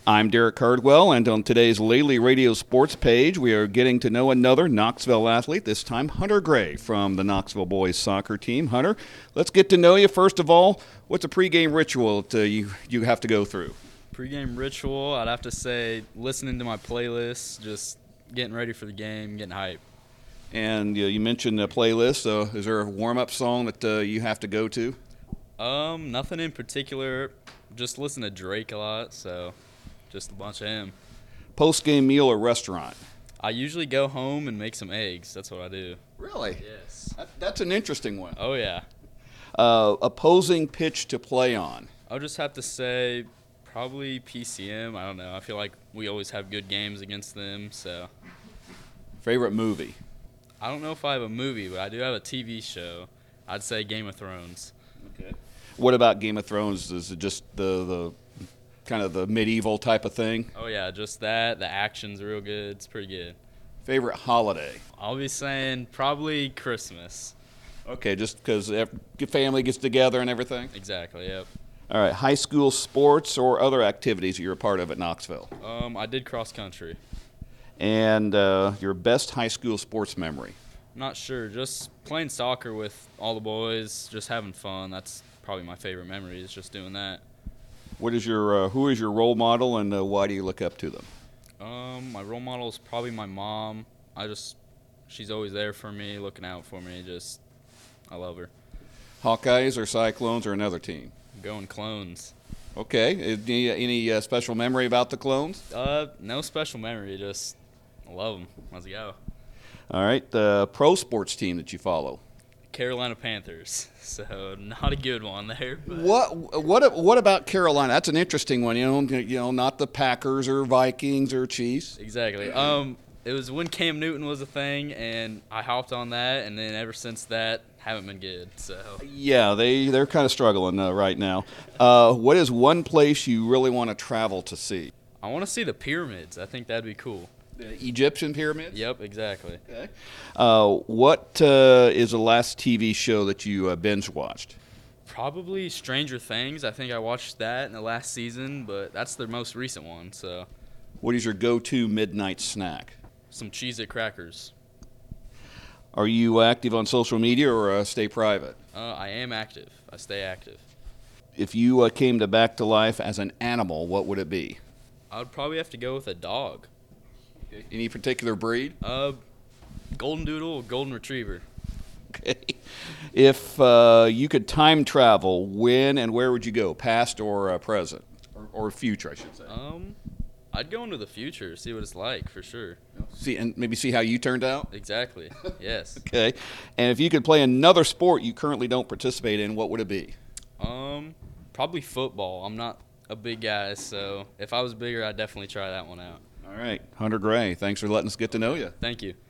I'm Derek Cardwell, and on today's Lely Radio Sports page, we are getting to know another Knoxville athlete, this time Hunter Gray from the Knoxville boys soccer team. Hunter, let's get to know you. First of all, what's a pregame ritual that you have to go through? Pre-game ritual, I'd have to say listening to my playlist, just getting ready for the game, getting hype. And you mentioned the playlist. Is there a warm-up song that you have to go to? Nothing in particular. Just listen to Drake a lot, so just a bunch of him. Post-game meal or restaurant? I usually go home and make some eggs. That's what I do. Really? Yes. That's an interesting one. Oh, yeah. Opposing pitch to play on? I'll just have to say probably PCM. I don't know. I feel like we always have good games against them, so. Favorite movie? I don't know if I have a movie, but I do have a TV show. I'd say Game of Thrones. Okay. What about Game of Thrones? Is it just the kind of the medieval type of thing? Oh, yeah, just that. The action's real good. It's pretty good. Favorite holiday? I'll be saying probably Christmas. Okay, just because your family gets together and everything? Exactly, yep. All right, high school sports or other activities you're a part of at Knoxville? I did cross country. And your best high school sports memory? Not sure. Just playing soccer with all the boys, just having fun. That's probably my favorite memory is just doing that. Who is your role model, and why do you look up to them? My role model is probably my mom. She's always there for me, looking out for me. I love her. Hawkeyes or Cyclones or another team? Going Clones. Okay. Any special memory about the Clones? No special memory. Just I love them. Let's go. All right. The pro sports team that you follow? Carolina Panthers. So not a good one there. But. What about Carolina? That's an interesting one. You know, not the Packers or Vikings or Chiefs. Exactly. It was when Cam Newton was a thing, and I hopped on that, and then ever since that, haven't been good. So yeah, they're kind of struggling right now. What is one place you really want to travel to see? I want to see the pyramids. I think that'd be cool. The Egyptian pyramids? Yep, exactly. Okay. What is the last TV show that you binge watched? Probably Stranger Things. I think I watched that in the last season, but that's the most recent one. So. What is your go-to midnight snack? Some Cheez-It crackers. Are you active on social media or stay private? I am active. I stay active. If you came back to life as an animal, what would it be? I would probably have to go with a dog. Any particular breed? Golden Doodle, Golden Retriever. Okay. If you could time travel, when and where would you go? Past or present? Or future, I should say. I'd go into the future, see what it's like, for sure. Maybe see how you turned out? Exactly, yes. Okay. And if you could play another sport you currently don't participate in, what would it be? Probably football. I'm not a big guy, so if I was bigger, I'd definitely try that one out. All right. Hunter Gray, thanks for letting us get to know you. Thank you.